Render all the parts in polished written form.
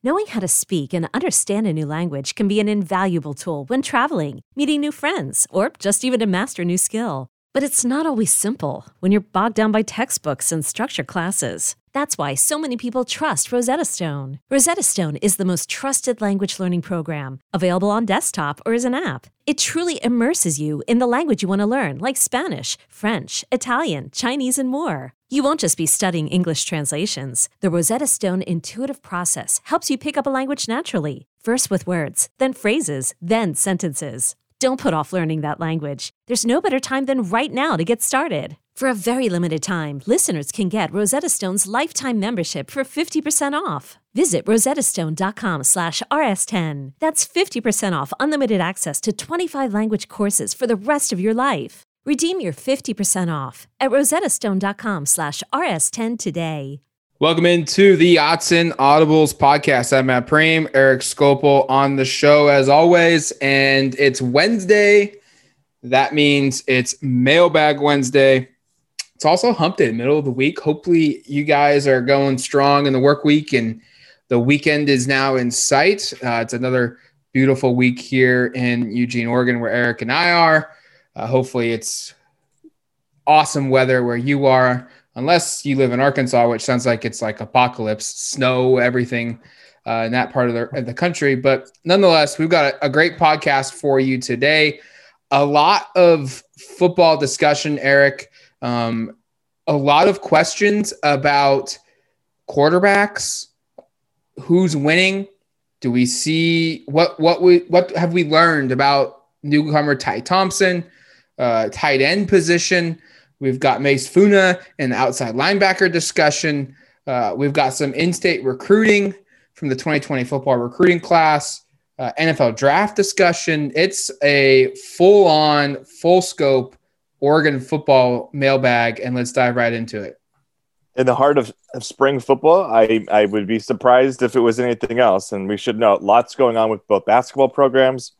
Knowing how to speak and understand a new language can be an invaluable tool when traveling, meeting new friends, or just even to master a new skill. But it's not always simple when you're bogged down by textbooks and structured classes. That's why so many people trust Rosetta Stone. Rosetta Stone is the most trusted language learning program, available on desktop or as an app. It truly immerses you in the language you want to learn, like Spanish, French, Italian, Chinese, and more. You won't just be studying English translations. The Rosetta Stone intuitive process helps you pick up a language naturally, first with words, then phrases, then sentences. Don't put off learning that language. There's no better time than right now to get started. For a very limited time, listeners can get Rosetta Stone's lifetime membership for 50% off. Visit rosettastone.com/rs10. That's 50% off unlimited access to 25 language courses for the rest of your life. Redeem your 50% off at rosettastone.com/rs10 today. Welcome into the Autzen Audibles podcast. I'm Matt Prehm, Eric Skopel on the show as always, and it's Wednesday. That means it's Mailbag Wednesday. It's also hump day, middle of the week. Hopefully you guys are going strong in the work week and the weekend is now in sight. It's another beautiful week here in Eugene, Oregon, where Eric and I are. Hopefully it's awesome weather where you are. Unless you live in Arkansas, which sounds like it's like apocalypse, snow, everything in that part of the country. But nonetheless, we've got a great podcast for you today. A lot of football discussion, Eric. A lot of questions about quarterbacks. Who's winning? Do we see what have we learned about newcomer Ty Thompson, tight end position? We've got Mace Funa in the outside linebacker discussion. We've got some in-state recruiting from the 2020 football recruiting class, NFL draft discussion. It's a full-on, full-scope Oregon football mailbag, and let's dive right into it. In the heart of spring football, I would be surprised if it was anything else. And we should know lots going on with both basketball programs.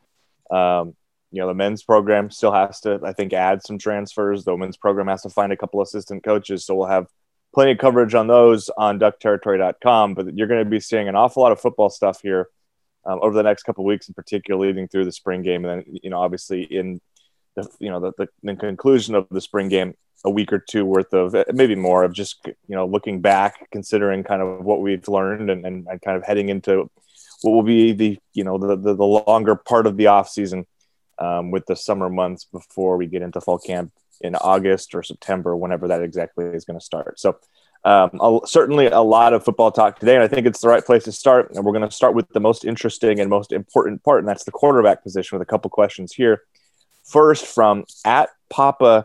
The men's program still has to, I think, add some transfers. The women's program has to find a couple assistant coaches. So we'll have plenty of coverage on those on duckterritory.com. But you're going to be seeing an awful lot of football stuff here over the next couple of weeks, in particular, leading through the spring game. And then, obviously in the conclusion of the spring game, a week or two worth of, maybe more, of just, looking back, considering kind of what we've learned and kind of heading into what will be the longer part of the off season. With the summer months before we get into fall camp in August or September, whenever that exactly is going to start. So certainly a lot of football talk today, and I think it's the right place to start. And we're going to start with the most interesting and most important part, and that's the quarterback position, with a couple questions here. First, from at Poppy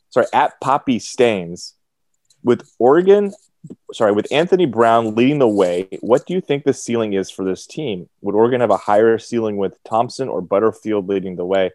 Stains, with Anthony Brown leading the way, what do you think the ceiling is for this team? Would Oregon have a higher ceiling with Thompson or Butterfield leading the way?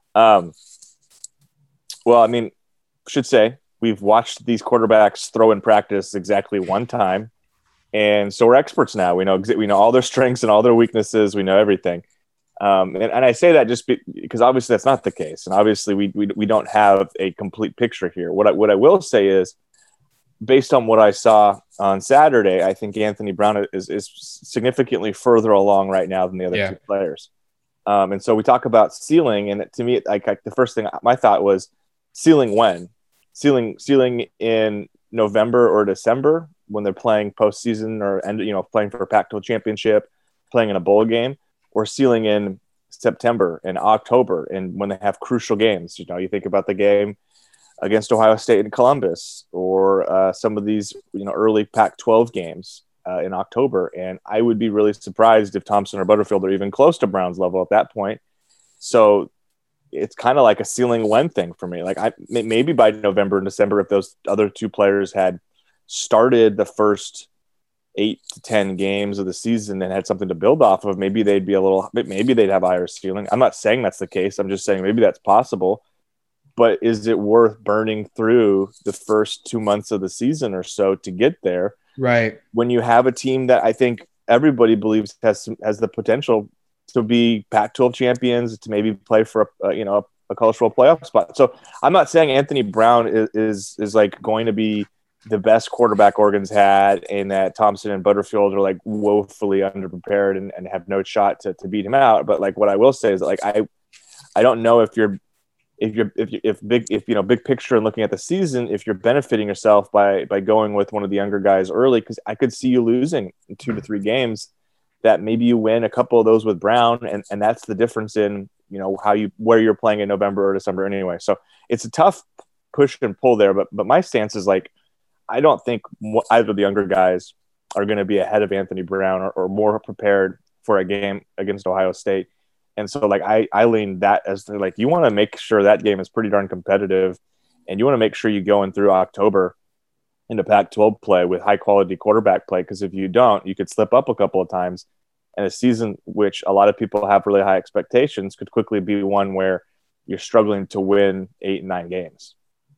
Should say we've watched these quarterbacks throw in practice exactly one time, and so we're experts now. We know all their strengths and all their weaknesses. We know everything. And I say that just because obviously that's not the case, and obviously we don't have a complete picture here. What I will say is, based on what I saw on Saturday, I think Anthony Brown is significantly further along right now than the other two players. And so we talk about ceiling, and to me, the first thing my thought was ceiling when? Ceiling in November or December when they're playing postseason or playing for a Pac-12 championship, playing in a bowl game, or ceiling in September and October, and when they have crucial games. You think about the game against Ohio State and Columbus, or some of these, early Pac-12 games in October. And I would be really surprised if Thompson or Butterfield are even close to Brown's level at that point. So it's kind of like a ceiling when thing for me. Like maybe by November and December, if those other two players had started the first 8 to 10 games of the season and had something to build off of, maybe they'd have a higher ceiling. I'm not saying that's the case. I'm just saying maybe that's possible. But is it worth burning through the first 2 months of the season or so to get there? Right. When you have a team that I think everybody believes has the potential to be Pac-12 champions, to maybe play for a cultural playoff spot. So I'm not saying Anthony Brown is like going to be the best quarterback Oregon's had, and that Thompson and Butterfield are like woefully underprepared and have no shot to beat him out. But like what I will say is that, like I don't know if big picture and looking at the season, if you're benefiting yourself by going with one of the younger guys early, because I could see you losing 2 to 3 games that maybe you win a couple of those with Brown, and that's the difference in where you're playing in November or December anyway. So it's a tough push and pull there, but my stance is like, I don't think either of the younger guys are going to be ahead of Anthony Brown or more prepared for a game against Ohio State. And so like I lean that as like, you want to make sure that game is pretty darn competitive, and you want to make sure you go in through October into Pac-12 play with high quality quarterback play. Because if you don't, you could slip up a couple of times, and a season which a lot of people have really high expectations could quickly be one where you're struggling to win 8 and 9 games.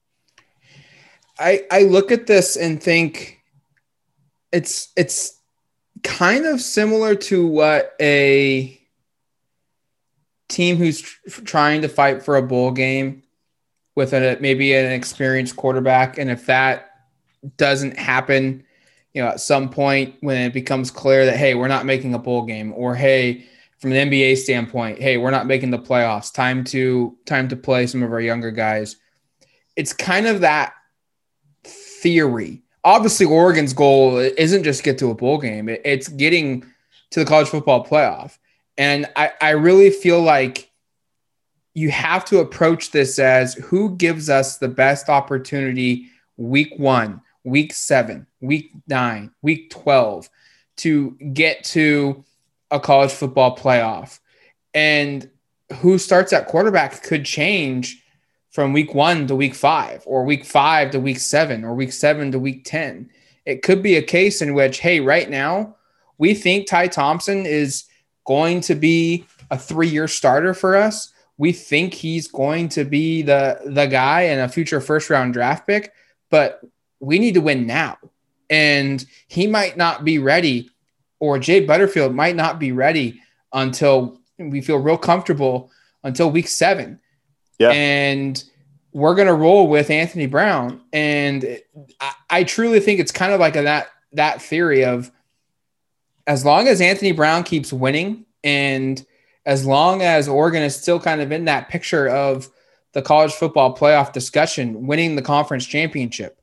I look at this and think it's kind of similar to what a team who's trying to fight for a bowl game with maybe an experienced quarterback. And if that doesn't happen, at some point when it becomes clear that, hey, we're not making a bowl game, or hey, from an NBA standpoint, hey, we're not making the playoffs, time to play some of our younger guys. It's kind of that theory. Obviously, Oregon's goal isn't just get to a bowl game. It's getting to the college football playoff. And I really feel like you have to approach this as who gives us the best opportunity week 1, week 7, week 9, week 12 to get to a college football playoff. And who starts at quarterback could change from week 1 to week 5, or week 5 to week 7, or week 7 to week 10. It could be a case in which, hey, right now we think Ty Thompson is going to be a 3-year starter for us. We think he's going to be the guy and a future first-round draft pick, but we need to win now. And he might not be ready, or Jay Butterfield might not be ready until we feel real comfortable until week 7. Yeah. And we're going to roll with Anthony Brown. And I truly think it's kind of like that theory of, as long as Anthony Brown keeps winning, and as long as Oregon is still kind of in that picture of the college football playoff discussion, winning the conference championship,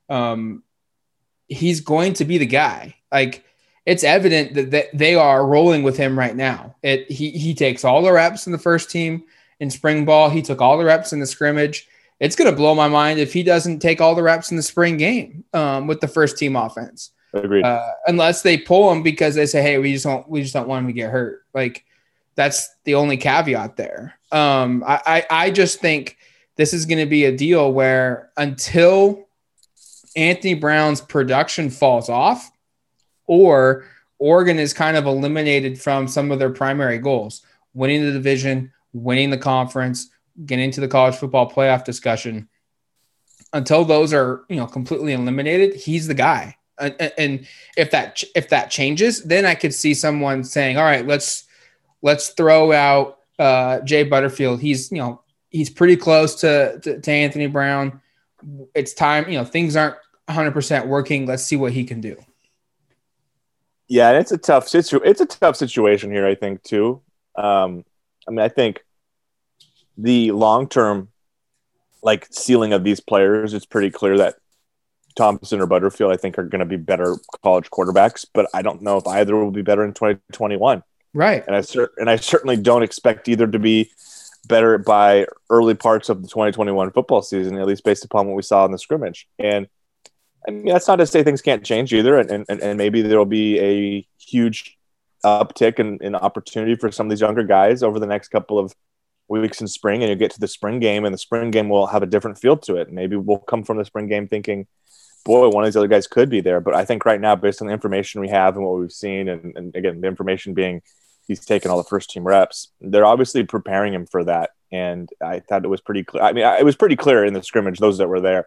he's going to be the guy. Like, it's evident that they are rolling with him right now. He takes all the reps in the first team in spring ball. He took all the reps in the scrimmage. It's going to blow my mind if he doesn't take all the reps in the spring game with the first team offense. Agreed. Unless they pull him because they say, hey, we just don't want him to get hurt. Like, that's the only caveat there. I just think this is going to be a deal where until Anthony Brown's production falls off, or Oregon is kind of eliminated from some of their primary goals, winning the division, winning the conference, getting into the college football playoff discussion, until those are, completely eliminated, he's the guy. And if that changes, then I could see someone saying, all right, let's throw out Jay Butterfield. He's pretty close to Anthony Brown. It's time, things aren't 100% working. Let's see what he can do. Yeah. And it's a tough situation here, I think, too. I think the long-term ceiling of these players, it's pretty clear that Thompson or Butterfield, I think, are going to be better college quarterbacks, but I don't know if either will be better in 2021. Right. And I certainly don't expect either to be better by early parts of the 2021 football season, at least based upon what we saw in the scrimmage. And I mean, that's not to say things can't change either. And maybe there'll be a huge uptick in opportunity for some of these younger guys over the next couple of weeks in spring, and you get to the spring game, and the spring game will have a different feel to it. Maybe we'll come from the spring game thinking, boy, one of these other guys could be there. But I think right now, based on the information we have and what we've seen, and again, the information being he's taken all the first team reps, they're obviously preparing him for that. And I thought it was pretty clear. I mean, it was pretty clear in the scrimmage, those that were there,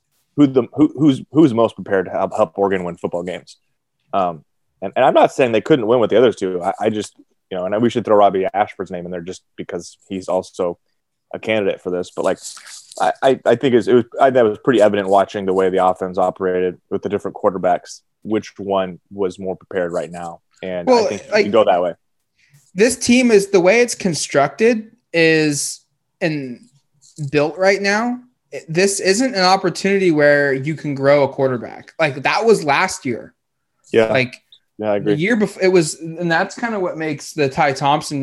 who's most prepared to help Oregon win football games. And I'm not saying they couldn't win with the others two. I just, and we should throw Robbie Ashford's name in there just because he's also a candidate for this. But like, I think that was pretty evident watching the way the offense operated with the different quarterbacks, which one was more prepared right now. And I think you go that way. This team is the way it's constructed is and built right now. This isn't an opportunity where you can grow a quarterback. Like that was last year. Yeah. Like I agree. The year before it was, and that's kind of what makes the Tyler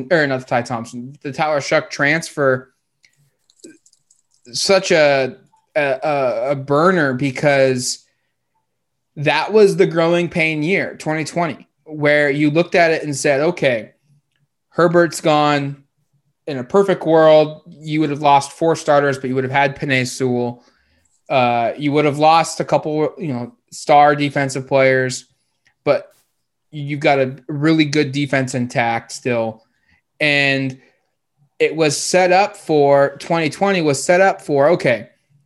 Shough transfer such a burner, because that was the growing pain year, 2020, where you looked at it and said, okay, Herbert's gone. In a perfect world, you would have lost 4 starters, but you would have had Penei Sewell. You would have lost a couple, star defensive players, but you've got a really good defense intact still. And it was set up for 2020 was set up for, okay,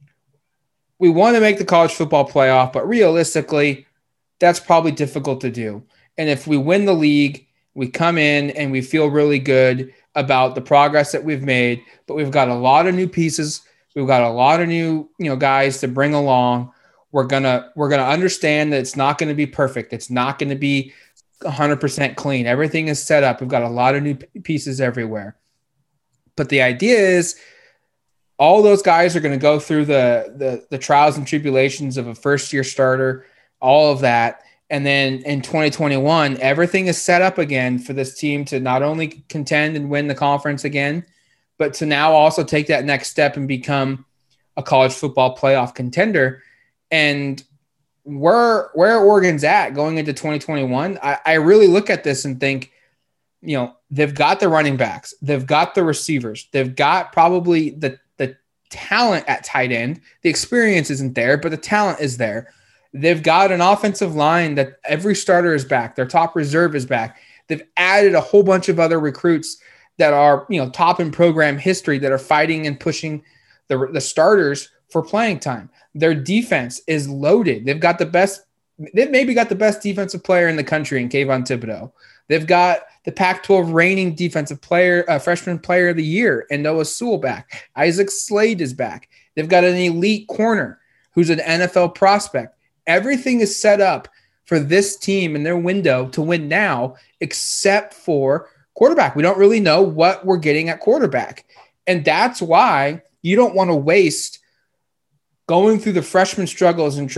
we want to make the college football playoff, but realistically, that's probably difficult to do. And if we win the league, we come in and we feel really good about the progress that we've made, but we've got a lot of new pieces. We've got a lot of new, guys to bring along. We're gonna understand that it's not going to be perfect. It's not going to be 100% clean. Everything is set up. We've got a lot of new pieces everywhere. But the idea is all those guys are going to go through the trials and tribulations of a first-year starter, all of that. And then in 2021, everything is set up again for this team to not only contend and win the conference again, but to now also take that next step and become a college football playoff contender. And where Oregon's at going into 2021, I really look at this and think, they've got the running backs, they've got the receivers, they've got probably the talent at tight end. The experience isn't there, but the talent is there. They've got an offensive line that every starter is back. Their top reserve is back. They've added a whole bunch of other recruits that are, top in program history that are fighting and pushing the starters for playing time. Their defense is loaded. They've maybe got the best defensive player in the country in Kayvon Thibodeau. They've got the Pac-12 reigning defensive player, freshman player of the year, and Noah Sewell back. Isaac Slade is back. They've got an elite corner who's an NFL prospect. Everything is set up for this team in their window to win now, except for quarterback. We don't really know what we're getting at quarterback. And that's why you don't want to waste going through the freshman struggles and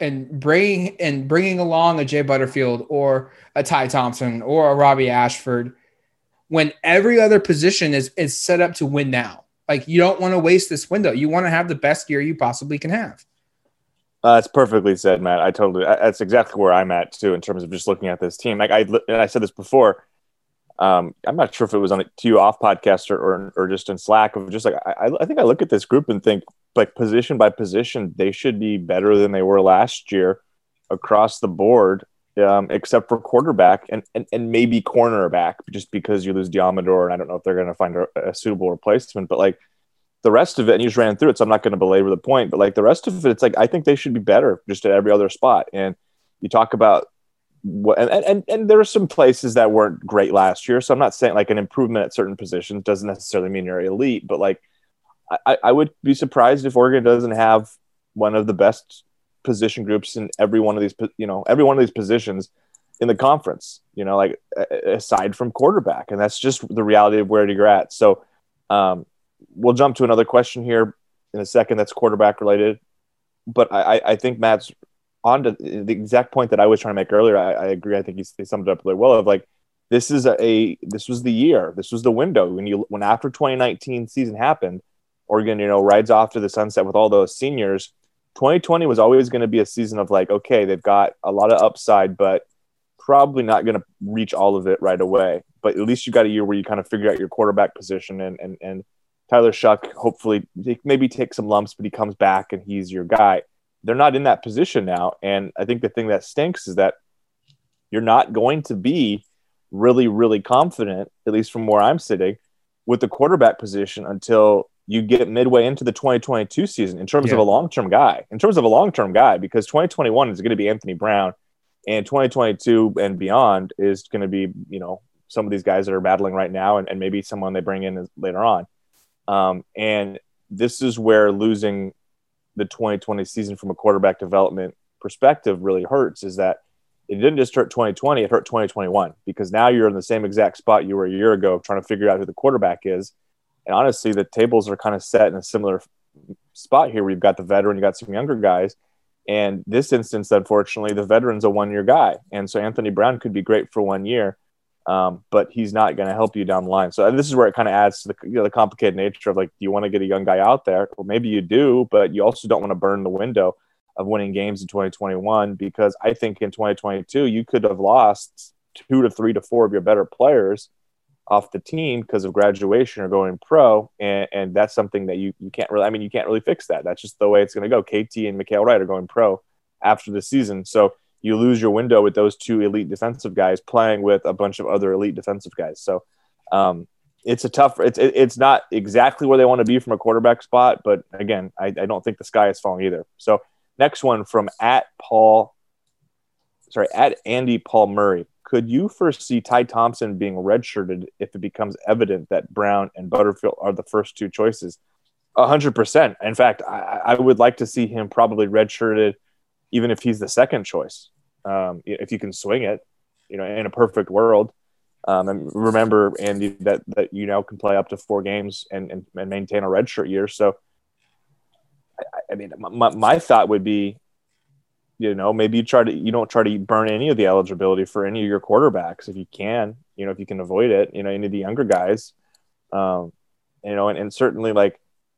bringing along a Jay Butterfield or a Ty Thompson or a Robbie Ashford when every other position is set up to win now. Like, you don't want to waste this window. You want to have the best year you possibly can have. That's perfectly said, Matt. That's exactly where I'm at too, in terms of just looking at this team. Like I said this before, I'm not sure if it was on a To You Off podcast or just in Slack, of just like, I think I look at this group and think, like, position by position, they should be better than they were last year across the board, except for quarterback and maybe cornerback, just because you lose Diamador, and I don't know if they're going to find a suitable replacement, but like, the rest of it, and you just ran through it, so I'm not going to belabor the point, but like the rest of it, it's like, I think they should be better just at every other spot. And you talk about what, and there are some places that weren't great last year. So I'm not saying like an improvement at certain positions doesn't necessarily mean you're elite, but like, I would be surprised if Oregon doesn't have one of the best position groups in every one of these positions in the conference, like aside from quarterback. And that's just the reality of where you're at. So, we'll jump to another question here in a second that's quarterback related. But I think Matt's on to the exact point that I was trying to make earlier. I agree. I think he summed it up really well, of like, this was the year, this was the window when after 2019 season happened, Oregon, rides off to the sunset with all those seniors. 2020 was always going to be a season of like, okay, they've got a lot of upside, but probably not going to reach all of it right away. But at least you got a year where you kind of figure out your quarterback position, and Tyler Shough, hopefully maybe take some lumps, but he comes back and he's your guy. They're not in that position now. And I think the thing that stinks is that you're not going to be really, really confident, at least from where I'm sitting, with the quarterback position until you get midway into the 2022 season in terms of a long-term guy, because 2021 is going to be Anthony Brown, and 2022 and beyond is going to be, some of these guys that are battling right now, and maybe someone they bring in later on. And this is where losing the 2020 season from a quarterback development perspective really hurts, is that it didn't just hurt 2020, it hurt 2021, because now you're in the same exact spot you were a year ago trying to figure out who the quarterback is. And honestly, the tables are kind of set in a similar spot here where you've got the veteran, you got some younger guys. And this instance, unfortunately, the veteran's a one-year guy. And so Anthony Brown could be great for 1 year, but he's not going to help you down the line. So this is where it kind of adds to the complicated nature of, like, do you want to get a young guy out there? Well, maybe you do, but you also don't want to burn the window of winning games in 2021, because I think in 2022, you could have lost 2 to 3 to 4 of your better players off the team because of graduation or going pro. And that's something that you can't really fix that. That's just the way it's going to go. KT and Mikael Wright are going pro after the season. So you lose your window with those 2 elite defensive guys playing with a bunch of other elite defensive guys. So it's a tough, it's not exactly where they want to be from a quarterback spot, but again, I don't think the sky is falling either. So next one from at Andy Paul Murray. Could you foresee Ty Thompson being redshirted if it becomes evident that Brown and Butterfield are the first 2 choices? 100%. In fact, I would like to see him probably redshirted, even if he's the second choice. If you can swing it, in a perfect world. And remember, Andy, that can play up to 4 games and maintain a redshirt year. So, I mean, my thought would be, maybe you don't try to burn any of the eligibility for any of your quarterbacks if you can, if you can avoid it, any of the younger guys, and certainly, like,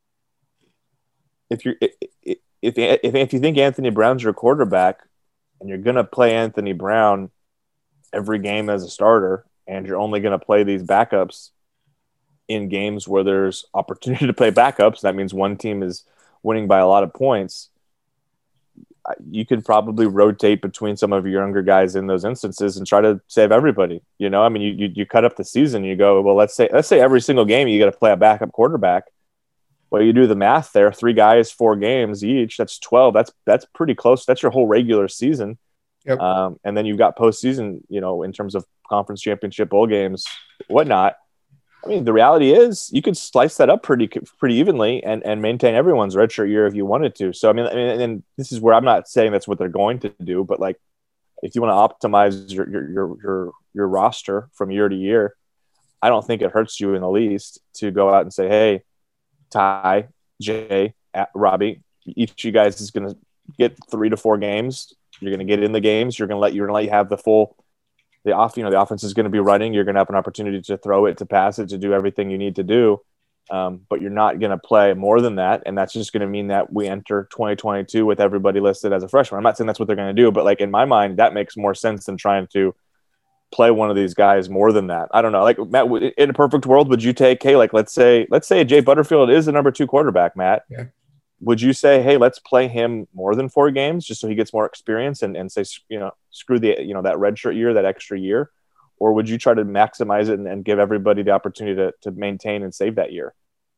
if you think Anthony Brown's your quarterback and you're going to play Anthony Brown every game as a starter, and you're only going to play these backups in games where there's opportunity to play backups, that means one team is winning by a lot of points. You could probably rotate between some of your younger guys in those instances and try to save everybody. I mean, you cut up the season, you go, well, let's say every single game you got to play a backup quarterback. Well, you do the math there, 3 guys, 4 games each, that's 12. That's pretty close. That's your whole regular season. Yep. And then you've got postseason, in terms of conference championship, bowl games, whatnot. I mean, the reality is you could slice that up pretty evenly and maintain everyone's redshirt year if you wanted to. So, I mean, and this is where I'm not saying that's what they're going to do, but, like, if you want to optimize your roster from year to year, I don't think it hurts you in the least to go out and say, hey, Ty, Jay, Robbie, each of you guys is going to get 3 to 4 games. You're going to get in the games. You're going to let you have the full. The offense is going to be running. You're going to have an opportunity to throw it, to pass it, to do everything you need to do. But you're not going to play more than that. And that's just going to mean that we enter 2022 with everybody listed as a freshman. I'm not saying that's what they're going to do, but, like, in my mind, that makes more sense than trying to play one of these guys more than that. I don't know. Like, Matt, in a perfect world, would you take, hey, like, let's say Jay Butterfield is the number 2 quarterback, Matt. Yeah. Would you say, hey, let's play him more than 4 games just so he gets more experience and say, screw the, that redshirt year, that extra year? Or would you try to maximize it and give everybody the opportunity to maintain and save that year?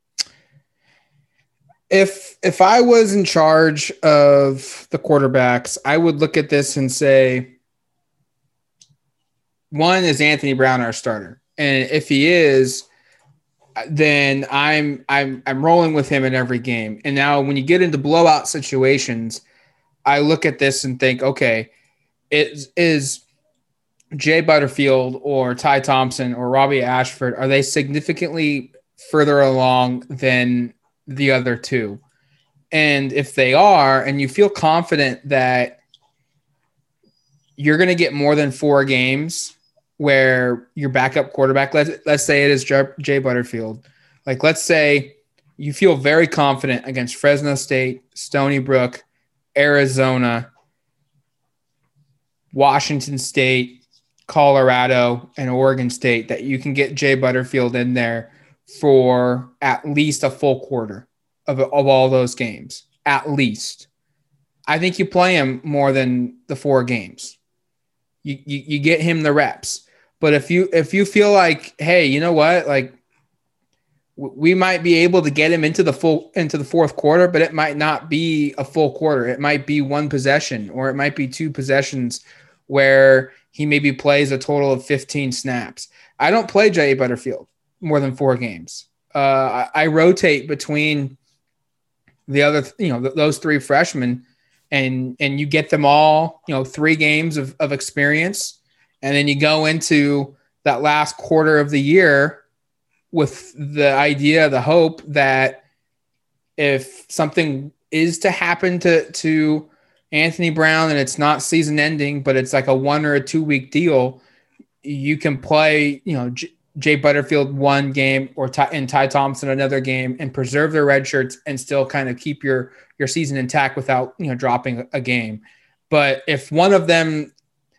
If I was in charge of the quarterbacks, I would look at this and say, one, is Anthony Brown our starter? And if he is, then I'm rolling with him in every game. And now when you get into blowout situations, I look at this and think, okay, is Jay Butterfield or Ty Thompson or Robbie Ashford, are they significantly further along than the other 2? And if they are, and you feel confident that you're going to get more than 4 games where your backup quarterback, let's say it is Jay Butterfield. Like, let's say you feel very confident against Fresno State, Stony Brook, Arizona, Washington State, Colorado, and Oregon State that you can get Jay Butterfield in there for at least a full quarter of all those games. At least. I think you play him more than the 4 games. You get him the reps. But if you feel like, hey, you know what, like, we might be able to get him into the 4th quarter, but it might not be a full quarter. It might be 1 possession, or it might be 2 possessions where he maybe plays a total of 15 snaps. I don't play Jay Butterfield more than 4 games. I rotate between the other, those three freshmen, and you get them all, 3 games of experience. And then you go into that last quarter of the year with the idea, the hope that if something is to happen to Anthony Brown and it's not season ending, but it's like a 1 or a 2 week deal, you can play, Jay Butterfield 1 game and Ty Thompson another game and preserve their red shirts and still kind of keep your season intact without, dropping a game. But if one of them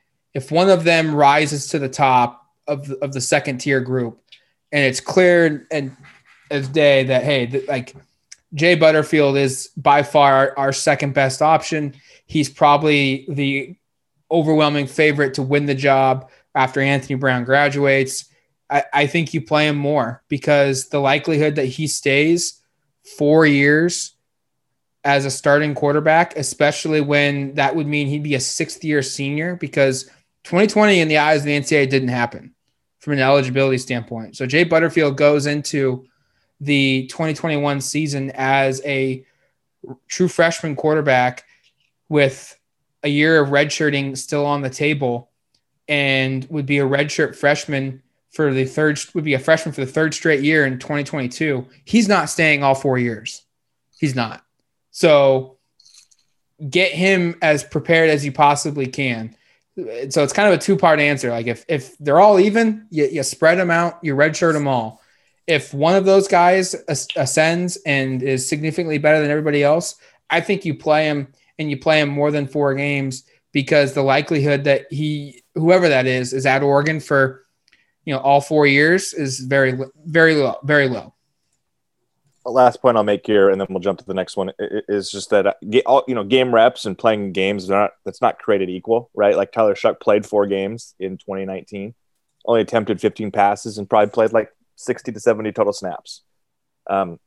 rises to the top of the second tier group, and it's clear and as day that, hey, like Jay Butterfield is by far our second best option. He's probably the overwhelming favorite to win the job after Anthony Brown graduates. I think you play him more because the likelihood that he stays 4 years as a starting quarterback, especially when that would mean he'd be a 6th-year senior, because 2020 in the eyes of the NCAA didn't happen from an eligibility standpoint. So Jay Butterfield goes into the 2021 season as a true freshman quarterback with a year of redshirting still on the table, and would be a redshirt freshman for the third straight year in 2022. He's not staying all 4 years. He's not. So get him as prepared as you possibly can. So it's kind of a 2-part answer. Like if they're all even, you spread them out, you redshirt them all. If one of those guys ascends and is significantly better than everybody else, I think you play him, and you play him more than 4 games, because the likelihood that whoever that is at Oregon for, all 4 years is very, very low, very low. The last point I'll make here, and then we'll jump to the next one, is just that, game reps and playing games, that's not created equal, right? Like Tyler Shuck played 4 games in 2019, only attempted 15 passes, and probably played like 60 to 70 total snaps. I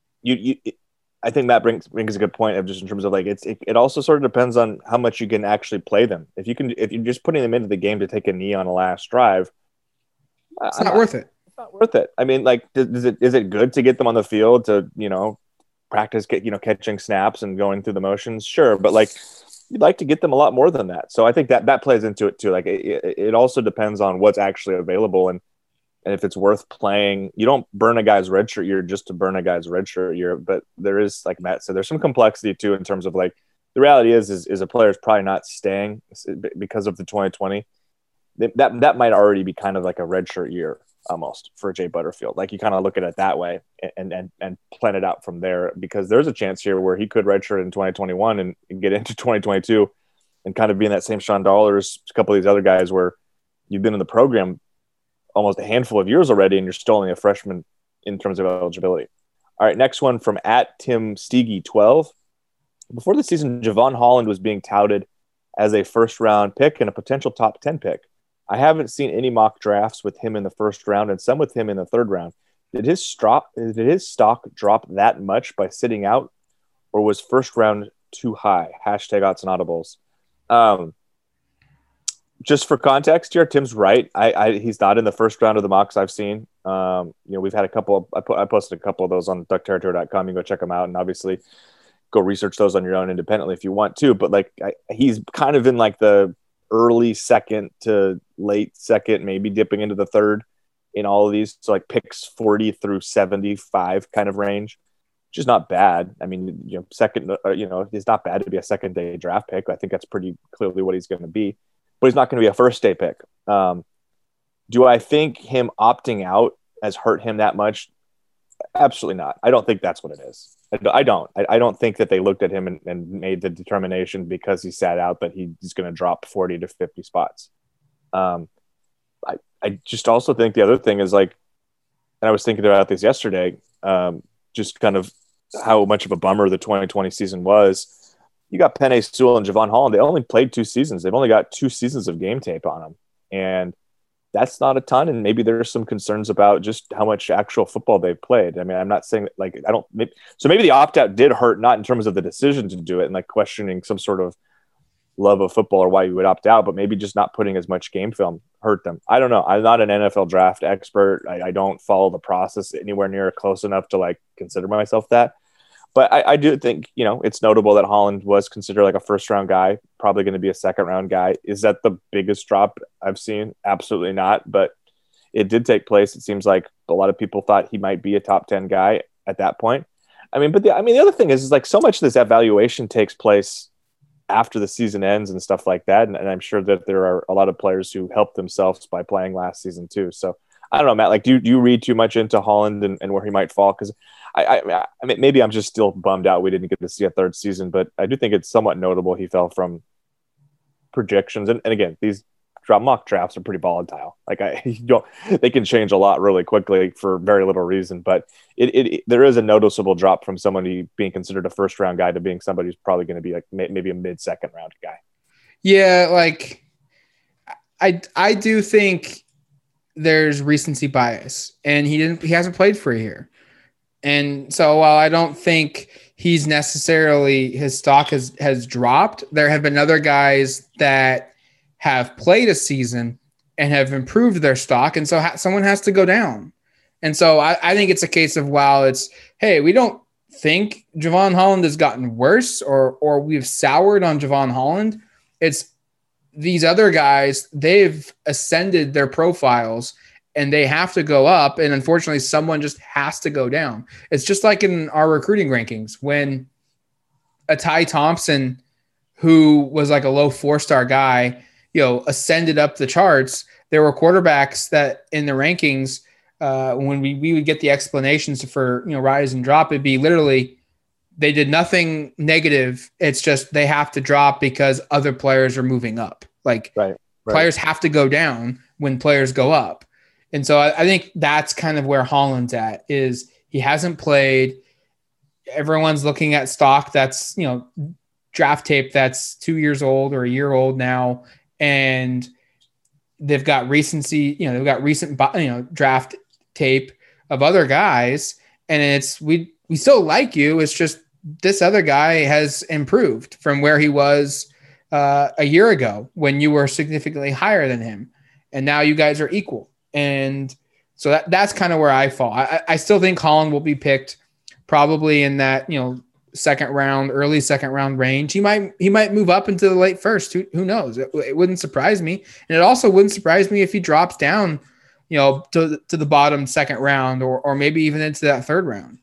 think Matt brings a good point of just in terms of like, it also sort of depends on how much you can actually play them. If you're just putting them into the game to take a knee on a last drive, it's not worth it. It's not worth it. I mean, like, is it good to get them on the field to, practice, catching snaps and going through the motions? Sure. But like, you'd like to get them a lot more than that. So I think that plays into it too. Like it also depends on what's actually available. And if it's worth playing, you don't burn a guy's redshirt year just to burn a guy's redshirt year. But there is, like Matt said, there's some complexity too, in terms of like, the reality is a player's probably not staying because of the 2020. That might already be kind of like a redshirt year almost for Jay Butterfield. Like, you kind of look at it that way and plan it out from there, because there's a chance here where he could redshirt in 2021 and get into 2022 and kind of be in that same Sean Dollars, a couple of these other guys where you've been in the program almost a handful of years already, and you're still only a freshman in terms of eligibility. All right, next one from @TimSteege12. Before the season, Javon Holland was being touted as a first-round pick and a potential top 10 pick. I haven't seen any mock drafts with him in the first round and some with him in the third round. Did his stock drop that much by sitting out, or was first round too high? #Odds and Audibles. Just for context here, Tim's right. He's not in the first round of the mocks I've seen. We've had a couple. I posted a couple of those on duckterritory.com. You can go check them out, and obviously go research those on your own independently if you want to. But like, he's kind of in like the early second to late second, maybe dipping into the third in all of these. So like picks 40 through 75 kind of range, which is not bad. I mean, second, it's not bad to be a second day draft pick. I think that's pretty clearly what he's going to be, but he's not going to be a first day pick. Do I think him opting out has hurt him that much? Absolutely not. I don't think that's what it is. I don't think that they looked at him and made the determination because he sat out that he's going to drop 40 to 50 spots. I just also think the other thing is like, and I was thinking about this yesterday, just kind of how much of a bummer the 2020 season was. You got Penei Sewell and Javon Holland. They only played 2 seasons. They've only got 2 seasons of game tape on them. And that's not a ton. And maybe there's some concerns about just how much actual football they've played. I mean, I'm not saying that, like, so maybe the opt-out did hurt, not in terms of the decision to do it and like questioning some sort of love of football or why you would opt out, but maybe just not putting as much game film hurt them. I don't know. I'm not an NFL draft expert. I don't follow the process anywhere near close enough to like consider myself that. But I do think, you know, it's notable that Holland was considered like a first round guy, probably going to be a second round guy. Is that the biggest drop I've seen? Absolutely not. But it did take place. It seems like a lot of people thought he might be a top 10 guy at that point. I mean, but the other thing is like so much of this evaluation takes place after the season ends and stuff like that. And I'm sure that there are a lot of players who helped themselves by playing last season too. So I don't know, Matt, like, do you read too much into Holland and where he might fall? Because I mean, maybe I'm just still bummed out we didn't get to see a third season, but I do think it's somewhat notable he fell from projections. And again, these mock drafts are pretty volatile. Like they can change a lot really quickly for very little reason, but there is a noticeable drop from somebody being considered a first round guy to being somebody who's probably going to be like maybe a mid-second round guy. Yeah. Like I do think there's recency bias, and he hasn't played for a year. And so while I don't think he's necessarily, his stock has dropped, there have been other guys that have played a season and have improved their stock. And so someone has to go down. And so I think it's a case of, while it's, hey, we don't think Jevon Holland has gotten worse or we've soured on Jevon Holland. It's these other guys, they've ascended their profiles and they have to go up. And unfortunately, someone just has to go down. It's just like in our recruiting rankings, when a Ty Thompson, who was like a low 4-star guy, you know, ascended up the charts. There were quarterbacks that in the rankings, when we would get the explanations for, you know, rise and drop, it'd be literally, they did nothing negative. It's just, they have to drop because other players are moving up. Like right. Players have to go down when players go up. And so I think that's kind of where Holland's at, is he hasn't played. Everyone's looking at stock that's, you know, draft tape that's 2 years old or a year old now. And they've got recency, you know, they've got recent, you know, draft tape of other guys. And it's, we still like you. It's just this other guy has improved from where he was a year ago when you were significantly higher than him. And now you guys are equal. And so that's kind of where I fall. I still think Holland will be picked probably in that, you know, early second round range. He might move up into the late first. Who knows? It wouldn't surprise me. And it also wouldn't surprise me if he drops down, you know, to the bottom second round or maybe even into that third round.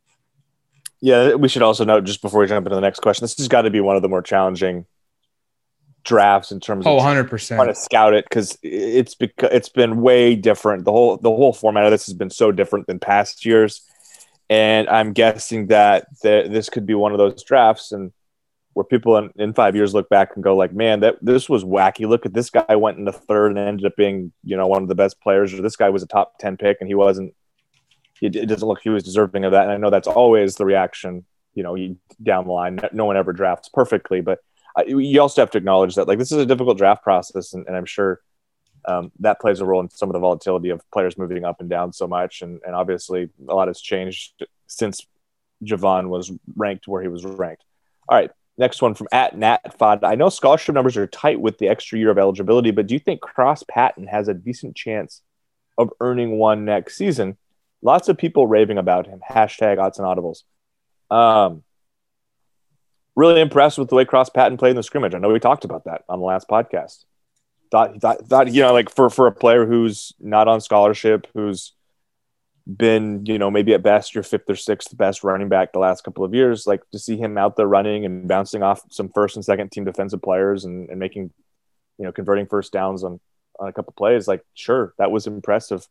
Yeah, we should also note, just before we jump into the next question, this has got to be one of the more challenging drafts in terms of 100% trying to scout it, because it's been way different. The whole format of this has been so different than past years, and I'm guessing that this could be one of those drafts and where people in 5 years look back and go like, man, this was wacky. Look at this guy went in the third and ended up being, you know, one of the best players, or this guy was a top 10 pick and he wasn't. It doesn't look he was deserving of that. And I know that's always the reaction, you know, down the line. No one ever drafts perfectly, but you also have to acknowledge that like this is a difficult draft process, and I'm sure that plays a role in some of the volatility of players moving up and down so much. And obviously a lot has changed since Jevon was ranked where he was ranked. All right. Next one from @NatFod. I know scholarship numbers are tight with the extra year of eligibility, but do you think Cross Patton has a decent chance of earning one next season? Lots of people raving about him. #Odds and Audibles. Really impressed with the way Cross Patton played in the scrimmage. I know we talked about that on the last podcast. Thought you know, like for a player who's not on scholarship, who's been, you know, maybe at best your fifth or sixth best running back the last couple of years, like to see him out there running and bouncing off some first and second team defensive players and making, you know, converting first downs on a couple of plays, like, sure, that was impressive.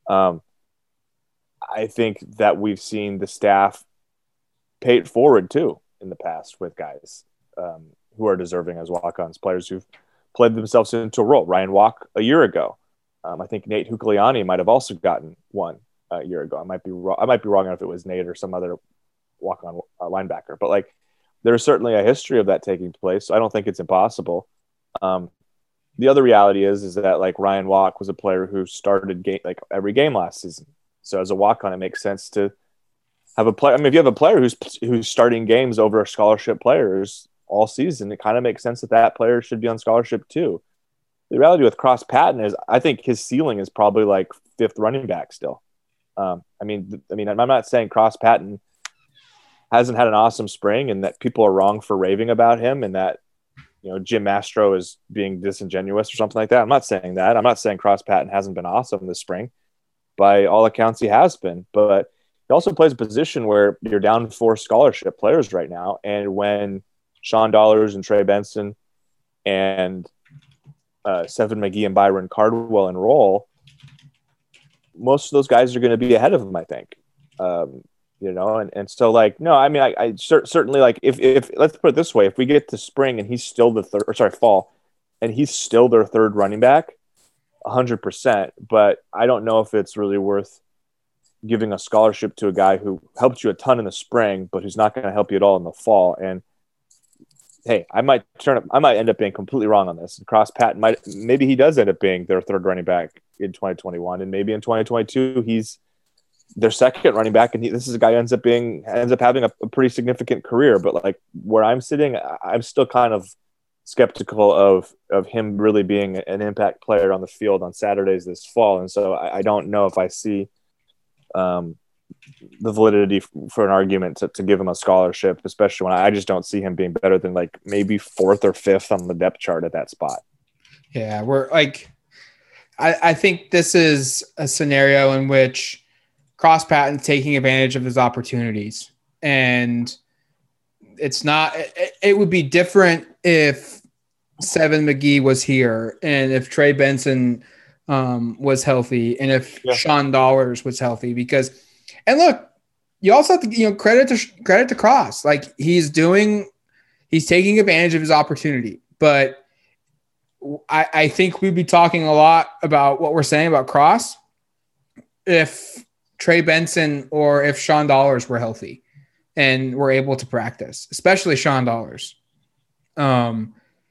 I think that we've seen the staff pay it forward too in the past with guys who are deserving as walk-ons, players who've played themselves into a role. Ryan Walk a year ago. I think Nate Hukuliani might have also gotten one a year ago. I might be wrong if it was Nate or some other walk-on linebacker, but like there's certainly a history of that taking place. So I don't think it's impossible. The other reality is that like Ryan Walk was a player who started every game last season. So as a walk-on, it makes sense to have a player. I mean, if you have a player who's starting games over scholarship players, all season, it kind of makes sense that that player should be on scholarship too. The reality with Cross Patton is I think his ceiling is probably like 5th running back still. I mean, I'm not saying Cross Patton hasn't had an awesome spring and that people are wrong for raving about him and that, Jim Mastro is being disingenuous or something like that. I'm not saying that. I'm not saying Cross Patton hasn't been awesome this spring. By all accounts, he has been. But he also plays a position where you're down 4 scholarship players right now. And when Sean Dollars and Trey Benson and Seven McGee and Byron Cardwell enroll, most of those guys are going to be ahead of him, I think. And so like, no, I mean, I certainly like if let's put it this way, if we get to spring and he's still fall, and he's still their 3rd running back, 100%. But I don't know if it's really worth giving a scholarship to a guy who helped you a ton in the spring, but who's not going to help you at all in the fall. And hey, I might end up being completely wrong on this. Cross Patton maybe he does end up being their 3rd running back in 2021, and maybe in 2022 he's their 2nd running back, and this is a guy who ends up having a pretty significant career. But like where I'm sitting, I'm still kind of skeptical of him really being an impact player on the field on Saturdays this fall, and so I don't know if I see the validity for an argument to give him a scholarship, especially when I just don't see him being better than like maybe 4th or 5th on the depth chart at that spot. Yeah, we're like, I think this is a scenario in which Cross Patton's taking advantage of his opportunities, and it's not. It would be different if Seven McGee was here, and if Trey Benson was healthy, and if Sean Dollars was healthy. Because, and look, you also have to credit to Cross. Like he's taking advantage of his opportunity. But I think we'd be talking a lot about what we're saying about Cross if Trey Benson or if Sean Dollars were healthy and were able to practice, especially Sean Dollars. And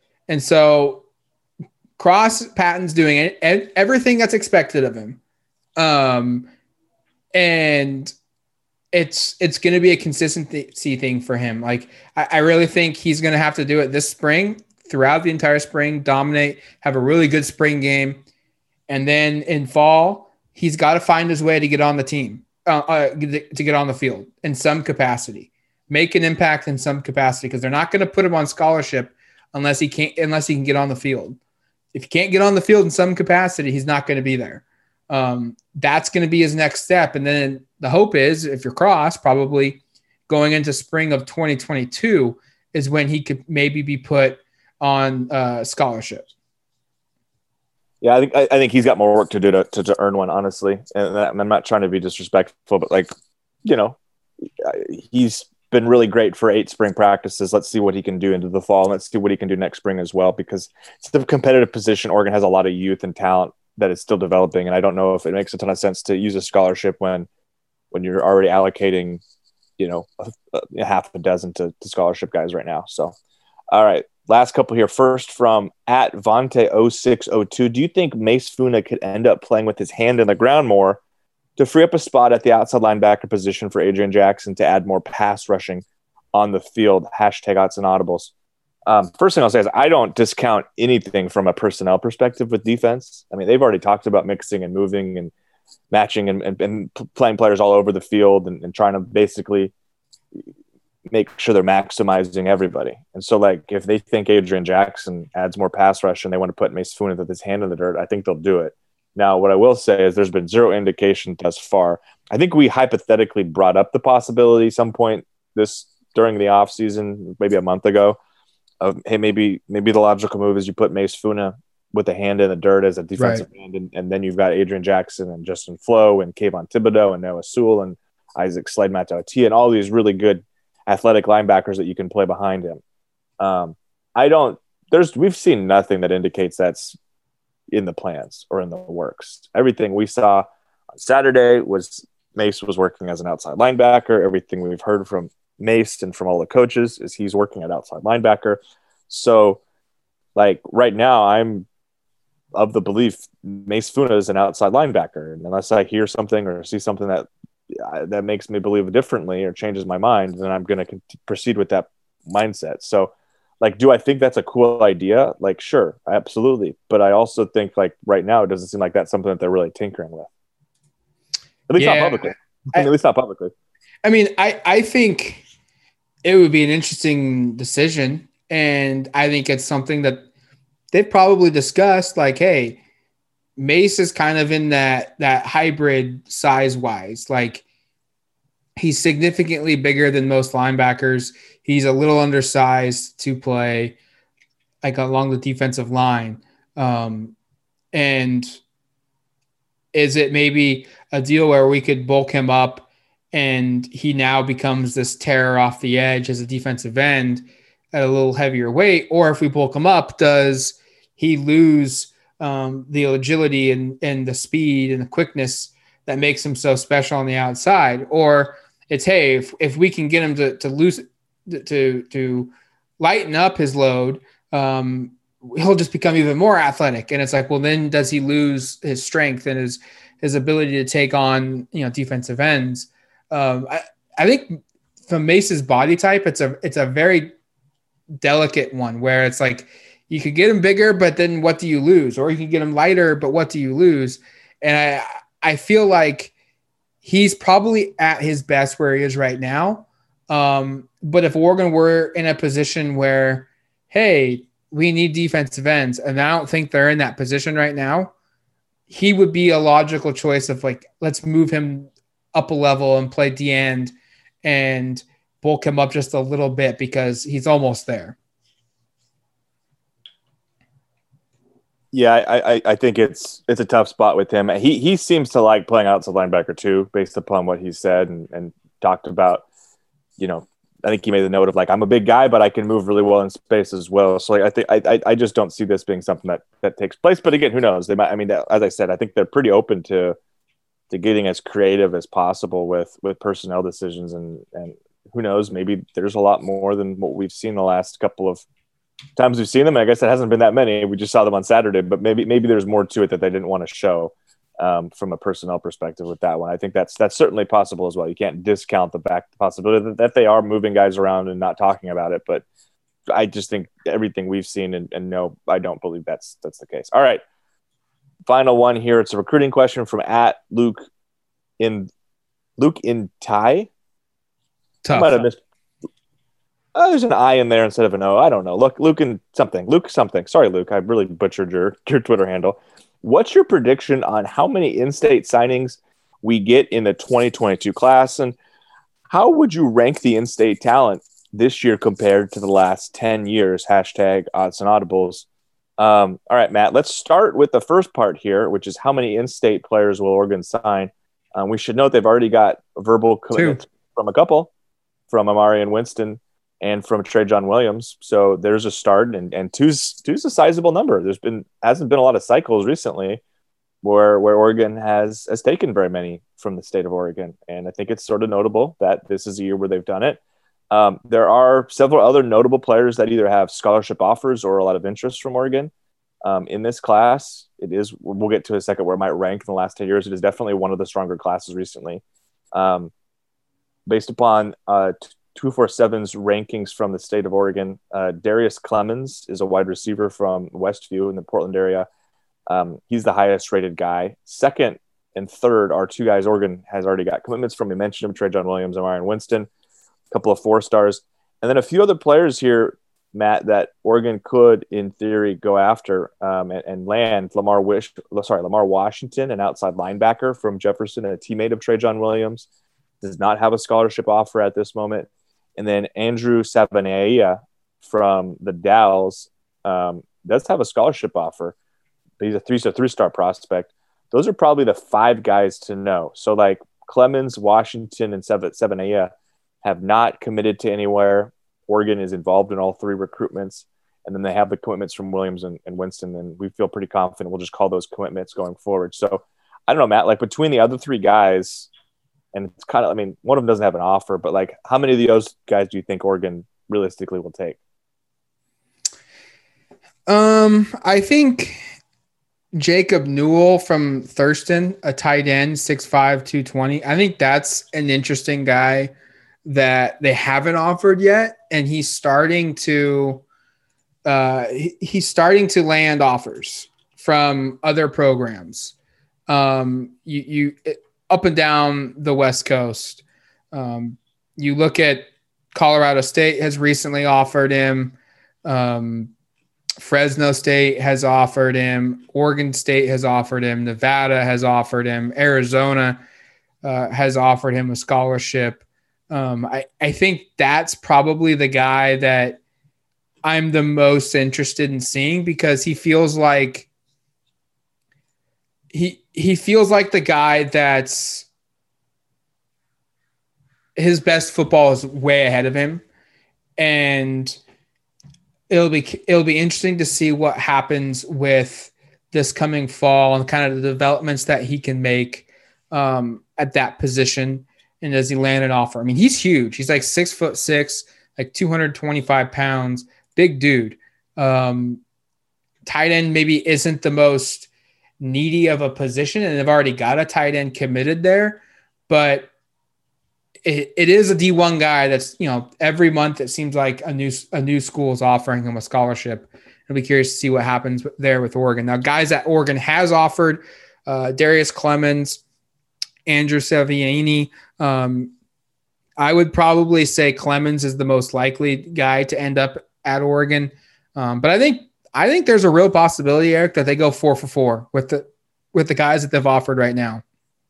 so Cross Patton's doing everything that's expected of him. And it's going to be a consistency thing for him. Like I really think he's going to have to do it this spring, throughout the entire spring, dominate, have a really good spring game. And then in fall, he's got to find his way to get on the team, to get on the field in some capacity, make an impact in some capacity, because they're not going to put him on scholarship unless he can get on the field. If he can't get on the field in some capacity, he's not going to be there. That's going to be his next step. And then the hope is, if you're Cross, probably going into spring of 2022 is when he could maybe be put on scholarship. Yeah, I think he's got more work to do to earn one, honestly. And I'm not trying to be disrespectful, but like, he's been really great for 8 spring practices. Let's see what he can do into the fall. And let's see what he can do next spring as well, because it's a competitive position. Oregon has a lot of youth and talent that is still developing. And I don't know if it makes a ton of sense to use a scholarship when you're already allocating, a half a dozen to scholarship guys right now. So, all right. Last couple here. First from @Vontae0602. Do you think Mace Funa could end up playing with his hand in the ground more to free up a spot at the outside linebacker position for Adrian Jackson to add more pass rushing on the field? #OttsandAudibles. First thing I'll say is I don't discount anything from a personnel perspective with defense. I mean, they've already talked about mixing and moving and matching and playing players all over the field and trying to basically make sure they're maximizing everybody. And so, like, if they think Adrian Jackson adds more pass rush and they want to put Mace Funa with his hand in the dirt, I think they'll do it. Now, what I will say is there's been zero indication thus far. I think we hypothetically brought up the possibility some point during the offseason, maybe a month ago, of, hey, maybe the logical move is you put Mace Funa with a hand in the dirt as a defensive end, and then you've got Adrian Jackson and Justin Flo and Kayvon Thibodeau and Noah Sewell and Isaac Slade Matautia and all these really good athletic linebackers that you can play behind him. We've seen nothing that indicates that's in the plans or in the works. Everything we saw on Saturday was Mace was working as an outside linebacker. Everything we've heard from Mace and from all the coaches is he's working at outside linebacker. So, like, right now, I'm of the belief Mace Funa is an outside linebacker. And unless I hear something or see something that makes me believe differently or changes my mind, then I'm going to proceed with that mindset. So Like, do I think that's a cool idea? Like, sure, absolutely. But I also think, like, right now, it doesn't seem like that's something that they're really tinkering with. At least not publicly. At least not publicly. I mean, I think it would be an interesting decision. And I think it's something that they've probably discussed, like, hey, Mace is kind of in that hybrid size-wise. Like, he's significantly bigger than most linebackers. He's a little undersized to play like along the defensive line. And is it maybe a deal where we could bulk him up and he now becomes this terror off the edge as a defensive end at a little heavier weight? Or if we bulk him up, does he lose the agility and the speed and the quickness that makes him so special on the outside? Or it's, hey, if we can get him to lose to lighten up his load, he'll just become even more athletic. And it's like, well, then does he lose his strength and his ability to take on, defensive ends? I think from Mace's body type, it's a very delicate one where it's like, you could get him bigger, but then what do you lose? Or you can get him lighter, but what do you lose? And I feel like he's probably at his best where he is right now. But if Oregon were in a position where, hey, we need defensive ends, and I don't think they're in that position right now, he would be a logical choice of like, let's move him up a level and play D-end and bulk him up just a little bit because he's almost there. Yeah, I think it's a tough spot with him. He seems to like playing outside linebacker too, based upon what he said and talked about. I think he made the note of like, I'm a big guy, but I can move really well in space as well. So like, I just don't see this being something that takes place. But again, who knows? They might. I mean, as I said, I think they're pretty open to getting as creative as possible with personnel decisions, and who knows? Maybe there's a lot more than what we've seen the last couple of times we've seen them. I guess it hasn't been that many. We just saw them on Saturday, but maybe there's more to it that they didn't want to show from a personnel perspective with that one. I think that's certainly possible as well. You can't discount the possibility that they are moving guys around and not talking about it. But I just think everything we've seen and no, I don't believe that's the case. All right. Final one here. It's a recruiting question from @Luke in Thai. Tough. I might have missed. There's an I in there instead of an O. I don't know. Look, Luke something. Sorry, Luke. I really butchered your Twitter handle. What's your prediction on how many in-state signings we get in the 2022 class? And how would you rank the in-state talent this year compared to the last 10 years? # Odds and Audibles. All right, Matt, let's start with the first part here, which is how many in-state players will Oregon sign? We should note they've already got verbal commitments from a couple, from Amari and Winston, and from Trajan Williams. So there's a start, and two's a sizable number. Hasn't been a lot of cycles recently where Oregon has taken very many from the state of Oregon. And I think it's sort of notable that this is a year where they've done it. There are several other notable players that either have scholarship offers or a lot of interest from Oregon in this class. We'll get to a second where it might rank in the last 10 years. It is definitely one of the stronger classes recently. Based upon 247's rankings from the state of Oregon, Darius Clemens is a wide receiver from Westview in the Portland area. He's the highest rated guy. Second and third are two guys Oregon has already got commitments from. We mentioned him, Trajan Williams and Ryan Winston, a couple of 4-stars. And then a few other players here, Matt, that Oregon could, in theory, go after and land. Lamar Washington, an outside linebacker from Jefferson, a teammate of Trajan Williams, does not have a scholarship offer at this moment. And then Andrew Sabanaya from the Dalles does have a scholarship offer, but he's a 3-star prospect. Those are probably the 5 guys to know. So like Clemens, Washington, and Sabanaya have not committed to anywhere. Oregon is involved in all 3 recruitments. And then they have the commitments from Williams and Winston, and we feel pretty confident we'll just call those commitments going forward. So I don't know, Matt, like between the other 3 guys, and it's kind of, I mean, one of them doesn't have an offer, but like how many of those guys do you think Oregon realistically will take? I think Jacob Newell from Thurston, a tight end, 6'5", 220. I think that's an interesting guy that they haven't offered yet. And he's starting to he's starting to land offers from other programs. You up and down the West Coast. You look at Colorado State has recently offered him. Fresno State has offered him. Oregon State has offered him. Nevada has offered him. Arizona has offered him a scholarship. I think that's probably the guy that I'm the most interested in seeing, because he feels like he feels like the guy that's his best football is way ahead of him, and it'll be interesting to see what happens with this coming fall and kind of the developments that he can make at that position. And does he land an offer? I mean, he's huge. He's like 6'6", like 225 pounds, big dude. Tight end maybe isn't the most needy of a position, and they've already got a tight end committed there, but it is a D1 guy that's, every month it seems like a new school is offering him a scholarship. I'll be curious to see what happens there with Oregon. Now, guys that Oregon has offered, Darius Clemens, Andrew Saviani. I would probably say Clemens is the most likely guy to end up at Oregon. But I think there's a real possibility, Eric, that they go 4 for 4 with the guys that they've offered right now.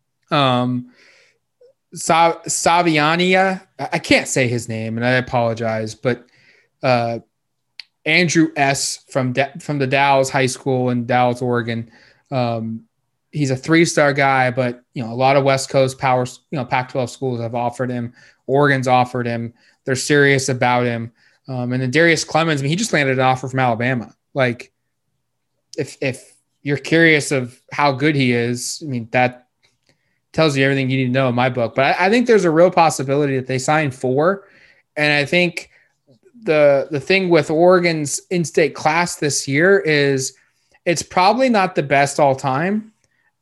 Saviania, I can't say his name, and I apologize, but Andrew S. from the Dalles High School in Dalles, Oregon. He's a 3-star guy, but a lot of West Coast power, Pac-12 schools have offered him. Oregon's offered him. They're serious about him. And then Darius Clemens, I mean, he just landed an offer from Alabama. Like, if you're curious of how good he is, I mean, that tells you everything you need to know in my book. But I think there's a real possibility that they sign 4. And I think the thing with Oregon's in-state class this year is it's probably not the best all time,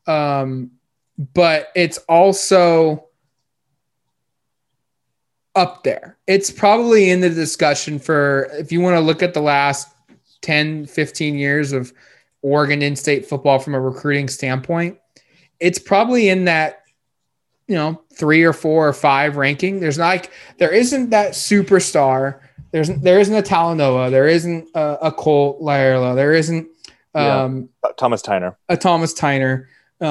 but it's also up there. It's probably in the discussion for, if you want to look at the last 10, 15 years of Oregon in-state football from a recruiting standpoint, it's probably in that, 3 or 4 or 5 ranking. There isn't that superstar. There isn't a Talanoa. There isn't a Colt Laierla. There isn't Thomas Tyner. A Thomas Tyner,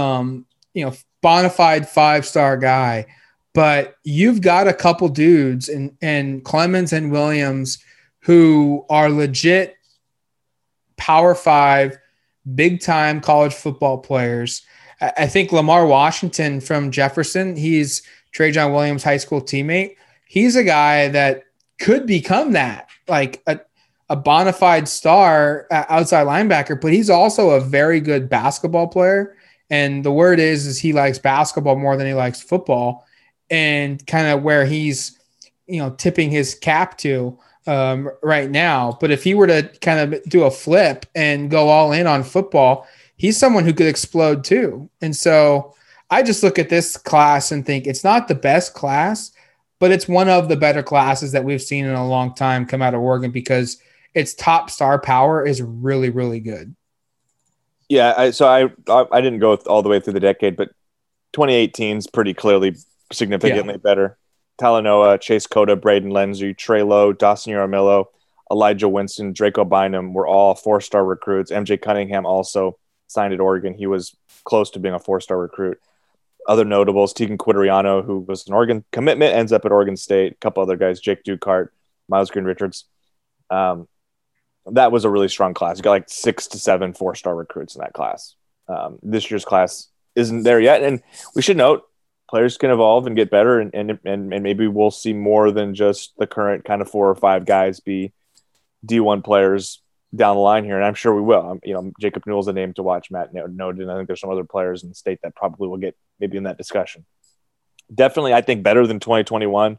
bona fide 5-star guy. But you've got a couple dudes and Clemens and Williams who are legit Power 5, big time college football players. I think Lamar Washington from Jefferson, he's Trajan Williams' high school teammate. He's a guy that could become that, like a bona fide star outside linebacker, but he's also a very good basketball player. And the word is he likes basketball more than he likes football, and kind of where he's, tipping his cap to right now. But if he were to kind of do a flip and go all in on football, he's someone who could explode too. And so I just look at this class and think it's not the best class, but it's one of the better classes that we've seen in a long time come out of Oregon, because its top star power is really, really good. Yeah. I didn't go all the way through the decade, but 2018 is pretty clearly significantly better. Talanoa, Chase Cota, Braden Lenzy, Trey Lowe, Dawson Yaramillo, Elijah Winston, Draco Bynum were all 4-star recruits. MJ Cunningham also signed at Oregon. He was close to being a 4-star recruit. Other notables, Tegan Quideriano, who was an Oregon commitment, ends up at Oregon State. A couple other guys, Jake Dukart, Miles Green Richards. That was a really strong class. You got like 6 to 7 4-star recruits in that class. This year's class isn't there yet. And we should note, players can evolve and get better, and maybe we'll see more than just the current kind of 4 or 5 guys be D1 players down the line here, and I'm sure we will. Jacob Newell's a name to watch. Matt noted, and I think there's some other players in the state that probably will get maybe in that discussion. Definitely, I think better than 2021,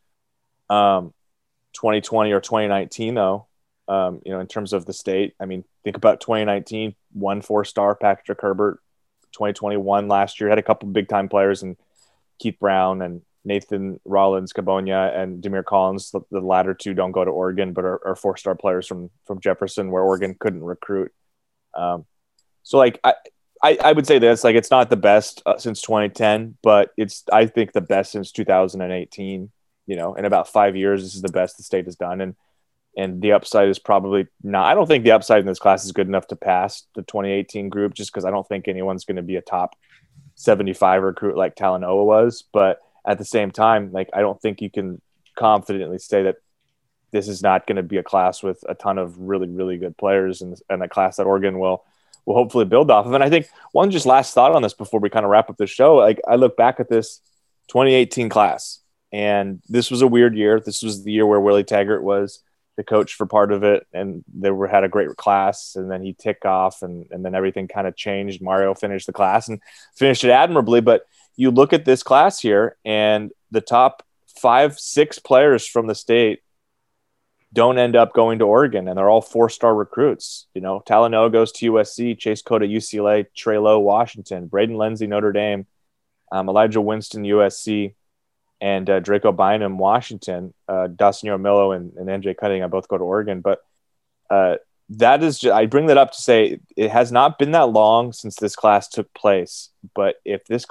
2020 or 2019 though. In terms of the state, I mean, think about 2019, 1 4-star Patrick Herbert. 2021 last year had a couple big time players and Keith Brown and Nathan Rollins, Cabonia, and Demir Collins. The latter two don't go to Oregon, but are 4-star players from Jefferson, where Oregon couldn't recruit. So like I would say this, like, it's not the best since 2010, but it's, I think, the best since 2018. In about 5 years, this is the best the state has done. And the upside is probably not, I don't think the upside in this class is good enough to pass the 2018 group, just because I don't think anyone's going to be a top 75 recruit like Talanoa was. But at the same time, like, I don't think you can confidently say that this is not going to be a class with a ton of really, really good players, and a class that Oregon will hopefully build off of. And I think one just last thought on this before we kind of wrap up the show, like, I look back at this 2018 class, and this was a weird year. This was the year where Willie Taggart was the coach for part of it, and they had a great class, and then he ticked off, and then everything kind of changed. Mario finished the class and finished it admirably. But you look at this class here, and the top 5-6 players from the state don't end up going to Oregon, and they're all 4-star recruits. Talanoa goes to USC, Chase Cota UCLA, Trey Lowe Washington, Braden Lindsay Notre Dame, Elijah Winston USC, and Draco Bynum Washington. Dawson Milo and NJ Cunningham both go to Oregon. But that is just, I bring that up to say it has not been that long since this class took place. But if this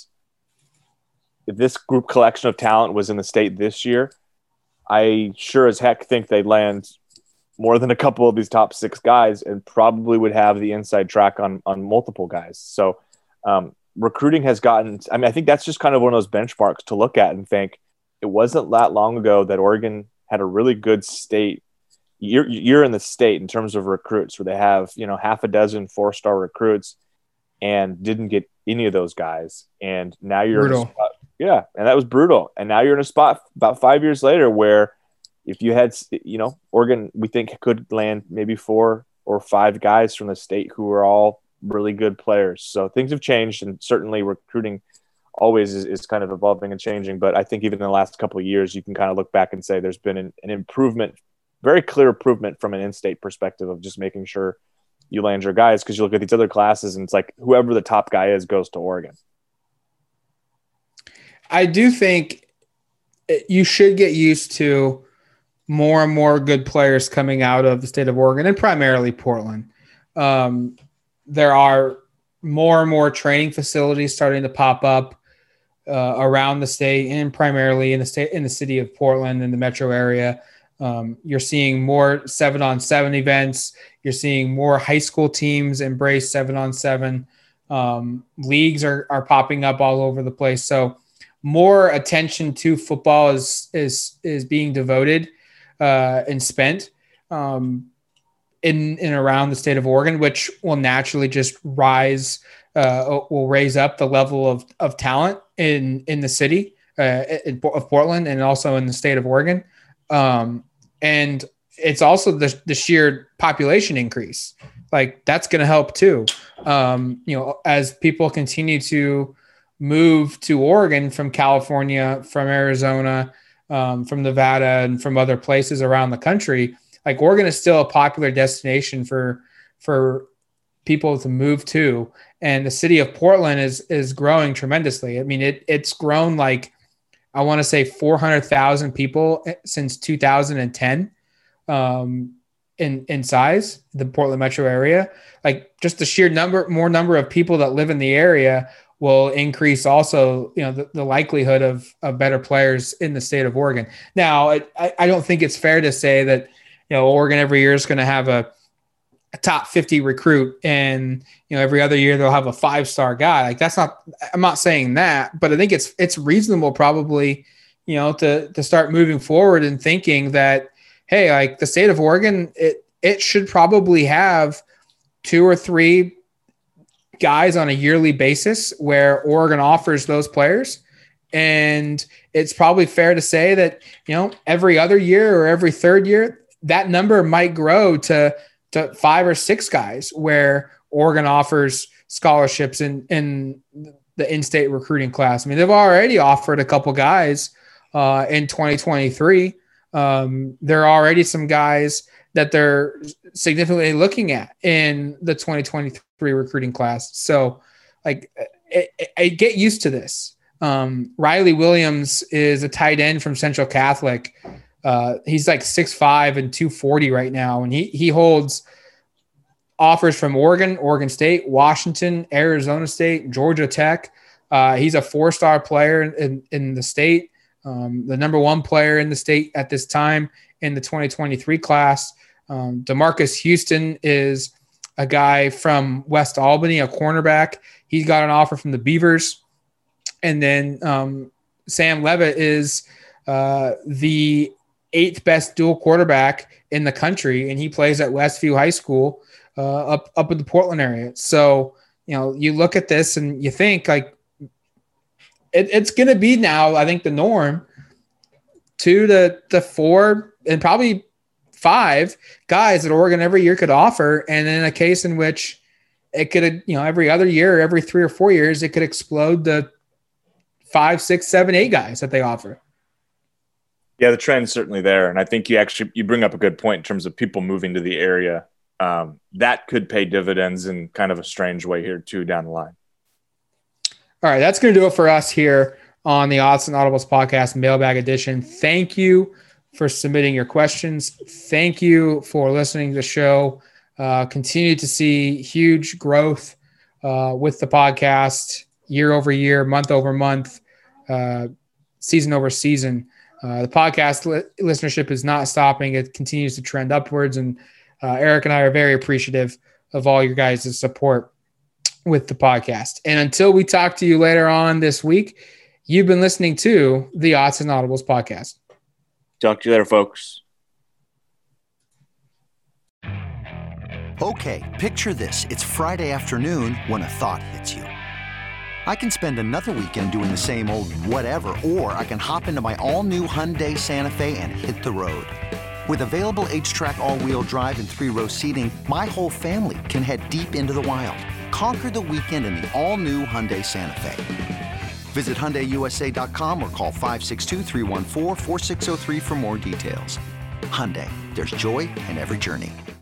group collection of talent was in the state this year, I sure as heck think they'd land more than a couple of these top 6 guys, and probably would have the inside track on multiple guys. So recruiting has gotten, I mean, I think that's just kind of one of those benchmarks to look at and think, it wasn't that long ago that Oregon had a really good state year in the state in terms of recruits, where they have, half a dozen 4-star recruits and didn't get any of those guys. And now you're in a spot, and that was brutal. And now you're in a spot about 5 years later where if you had, Oregon, we think could land maybe 4 or 5 guys from the state who are all really good players. So things have changed, and certainly recruiting always is kind of evolving and changing. But I think even in the last couple of years, you can kind of look back and say there's been an improvement, very clear improvement from an in-state perspective of just making sure you land your guys, because you look at these other classes and it's like whoever the top guy is goes to Oregon. I do think you should get used to more and more good players coming out of the state of Oregon, and primarily Portland. There are more and more training facilities starting to pop up around the state, and primarily in the city of Portland and the metro area. You're seeing more 7-on-7 events. You're seeing more high school teams embrace 7-on-7. Leagues are popping up all over the place. So more attention to football is being devoted and spent in and around the state of Oregon, which will naturally just raise up the level of talent in the city of Portland, and also in the state of Oregon. And it's also the sheer population increase. Like, that's going to help too. As people continue to move to Oregon from California, from Arizona, from Nevada, and from other places around the country, like, Oregon is still a popular destination for people to move to. And the city of Portland is growing tremendously. I mean, it's grown, like, I want to say 400,000 people since 2010 in size, the Portland metro area. Like, just the sheer more number of people that live in the area will increase also, the likelihood of better players in the state of Oregon. Now, I don't think it's fair to say that, Oregon every year is going to have a top 50 recruit, and every other year they'll have a 5-star guy. Like, I'm not saying that, but I think it's reasonable probably, to start moving forward and thinking that, hey, like, the state of Oregon, it should probably have 2 or 3 guys on a yearly basis where Oregon offers those players. And it's probably fair to say that, every other year or every third year, that number might grow to 5 or 6 guys where Oregon offers scholarships in the in-state recruiting class. I mean, they've already offered a couple guys in 2023. There are already some guys that they're significantly looking at in the 2023 recruiting class. So, like, I get used to this. Riley Williams is a tight end from Central Catholic. He's like 6'5" and 240 right now. And he holds offers from Oregon State, Washington, Arizona State, Georgia Tech. He's a 4-star player in the state, the number 1 player in the state at this time in the 2023 class. DeMarcus Houston is a guy from West Albany, a cornerback. He's got an offer from the Beavers. And then Sam Levitt is the 8th best dual quarterback in the country, and he plays at Westview High School up in the Portland area. So, you look at this and you think like it's going to be now, I think, the norm 2 to 4 and probably 5 guys that Oregon every year could offer. And in a case in which it could, every other year, every 3 or 4 years, it could explode the 5, 6, 7, 8 guys that they offer. Yeah, the trend's certainly there. And I think you bring up a good point in terms of people moving to the area. That could pay dividends in kind of a strange way here too down the line. All right, that's going to do it for us here on the Odds and Audibles podcast mailbag edition. Thank you for submitting your questions. Thank you for listening to the show. Continue to see huge growth with the podcast year over year, month over month, season over season. The podcast listenership is not stopping. It continues to trend upwards. And Eric and I are very appreciative of all your guys' support with the podcast. And until we talk to you later on this week, you've been listening to the Odds and Audibles podcast. Talk to you later, folks. Okay, picture this. It's Friday afternoon when a thought hits you. I can spend another weekend doing the same old whatever, or I can hop into my all-new Hyundai Santa Fe and hit the road. With available H-Track all-wheel drive and 3-row seating, my whole family can head deep into the wild. Conquer the weekend in the all-new Hyundai Santa Fe. Visit HyundaiUSA.com or call 562-314-4603 for more details. Hyundai, there's joy in every journey.